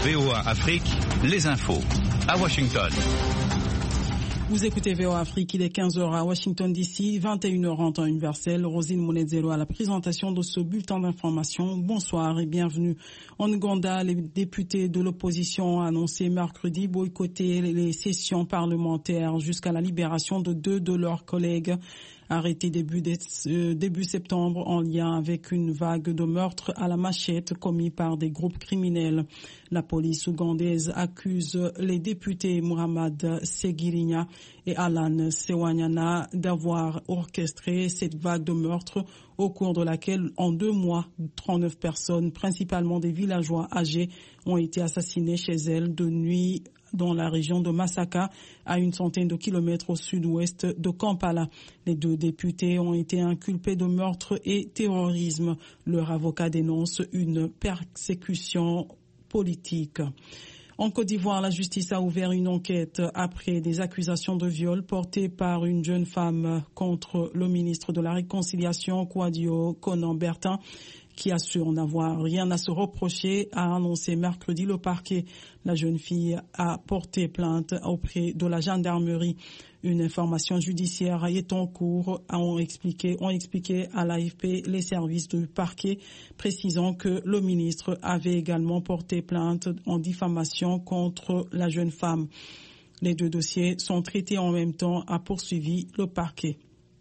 VOA Afrique, les infos. À Washington. Vous écoutez VOA Afrique, il est 15h à Washington DC, 21h en temps universel. Rosine Monedzero à la présentation de ce bulletin d'information. Bonsoir et bienvenue. En Ouganda, les députés de l'opposition ont annoncé mercredi boycotter les sessions parlementaires jusqu'à la libération de 2 de leurs collègues arrêtés début septembre en lien avec une vague de meurtres à la machette commis par des groupes criminels. La police ougandaise accuse les députés Muhammad Segirinya et Alan Sewanyana d'avoir orchestré cette vague de meurtres au cours de laquelle, en 2 mois, 39 personnes, principalement des villageois âgés, ont été assassinées chez elles de nuit dans la région de Masaka, à une centaine de kilomètres au sud-ouest de Kampala. Les 2 députés ont été inculpés de meurtre et terrorisme. Leur avocat dénonce une persécution politique. En Côte d'Ivoire, la justice a ouvert une enquête après des accusations de viol portées par une jeune femme contre le ministre de la Réconciliation, Kouadio Konan-Bertin, qui assure n'avoir rien à se reprocher, a annoncé mercredi le parquet. La jeune fille a porté plainte auprès de la gendarmerie. Une information judiciaire est en cours, ont expliqué à l'AFP les services du parquet, précisant que le ministre avait également porté plainte en diffamation contre la jeune femme. Les 2 dossiers sont traités en même temps, a poursuivi le parquet.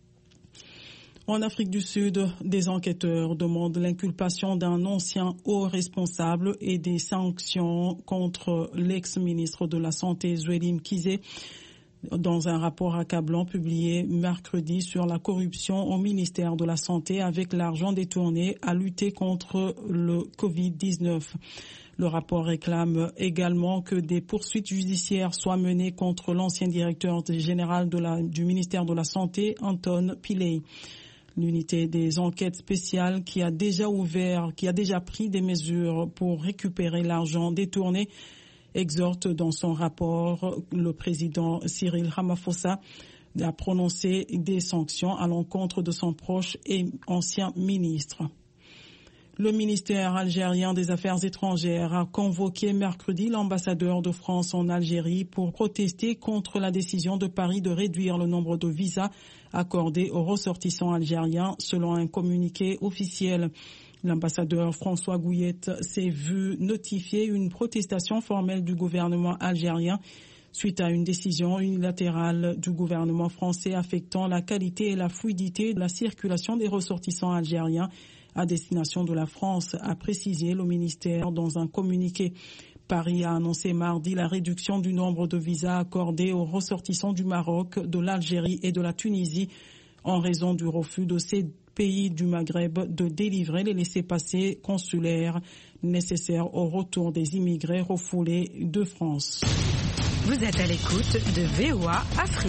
En Afrique du Sud, des enquêteurs demandent l'inculpation d'un ancien haut responsable et des sanctions contre l'ex-ministre de la Santé, Zweli Mkhize, dans un rapport accablant publié mercredi sur la corruption au ministère de la Santé avec l'argent détourné à lutter contre le Covid-19. Le rapport réclame également que des poursuites judiciaires soient menées contre l'ancien directeur général du ministère de la Santé, Anton Pillay. L'unité des enquêtes spéciales qui a déjà pris des mesures pour récupérer l'argent détourné, exhorte dans son rapport le président Cyril Ramaphosa à prononcer des sanctions à l'encontre de son proche et ancien ministre. Le ministère algérien des Affaires étrangères a convoqué mercredi l'ambassadeur de France en Algérie pour protester contre la décision de Paris de réduire le nombre de visas accordés aux ressortissants algériens, selon un communiqué officiel. L'ambassadeur François Gouillette s'est vu notifier une protestation formelle du gouvernement algérien suite à une décision unilatérale du gouvernement français affectant la qualité et la fluidité de la circulation des ressortissants algériens à destination de la France, a précisé le ministère dans un communiqué. Paris a annoncé mardi la réduction du nombre de visas accordés aux ressortissants du Maroc, de l'Algérie et de la Tunisie en raison du refus de ces pays du Maghreb de délivrer les laissez-passer consulaires nécessaires au retour des immigrés refoulés de France. Vous êtes à l'écoute de VOA Afrique.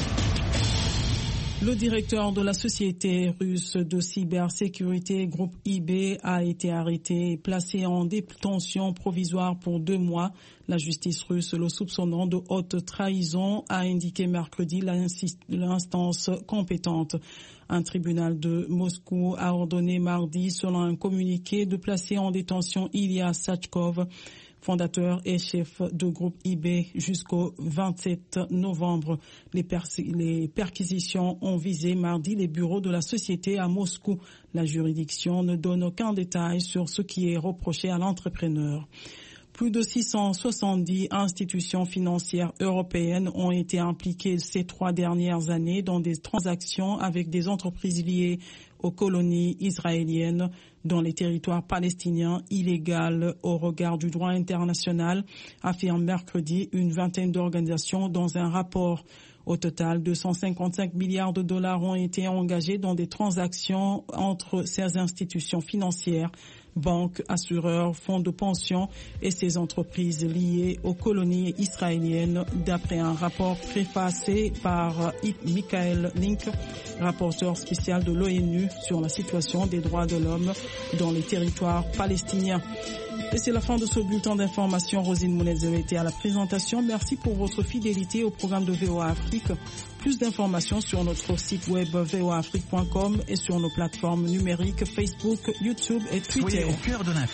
Le directeur de la société russe de cybersécurité, groupe IB, a été arrêté et placé en détention provisoire pour 2 mois. La justice russe, le soupçonnant de haute trahison, a indiqué mercredi l'instance compétente. Un tribunal de Moscou a ordonné mardi, selon un communiqué, de placer en détention Ilya Sachkov, fondateur et chef de groupe IB, jusqu'au 27 novembre. Les perquisitions ont visé mardi les bureaux de la société à Moscou. La juridiction ne donne aucun détail sur ce qui est reproché à l'entrepreneur. Plus de 670 institutions financières européennes ont été impliquées ces 3 dernières années dans des transactions avec des entreprises liées aux colonies israéliennes dans les territoires palestiniens illégaux au regard du droit international, affirme mercredi une vingtaine d'organisations dans un rapport. Au total, 255 milliards de dollars ont été engagés dans des transactions entre ces institutions financières, banques, assureurs, fonds de pension et ces entreprises liées aux colonies israéliennes, d'après un rapport préfacé par Michael Link, rapporteur spécial de l'ONU sur la situation des droits de l'homme dans les territoires palestiniens. Et c'est la fin de ce bulletin d'information. Rosine Monedzero était à la présentation. Merci pour votre fidélité au programme de VOA Afrique. Plus d'informations sur notre site web voaafrique.com et sur nos plateformes numériques Facebook, YouTube et Twitter. Soyez au cœur de l'info.